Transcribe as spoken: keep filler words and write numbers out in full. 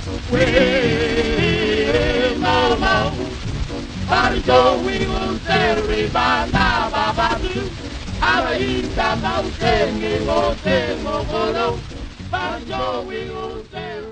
We mama, Barjo we will say Bana Babadu, Abaita Mausengi Mote Mogoro, Barjo we will say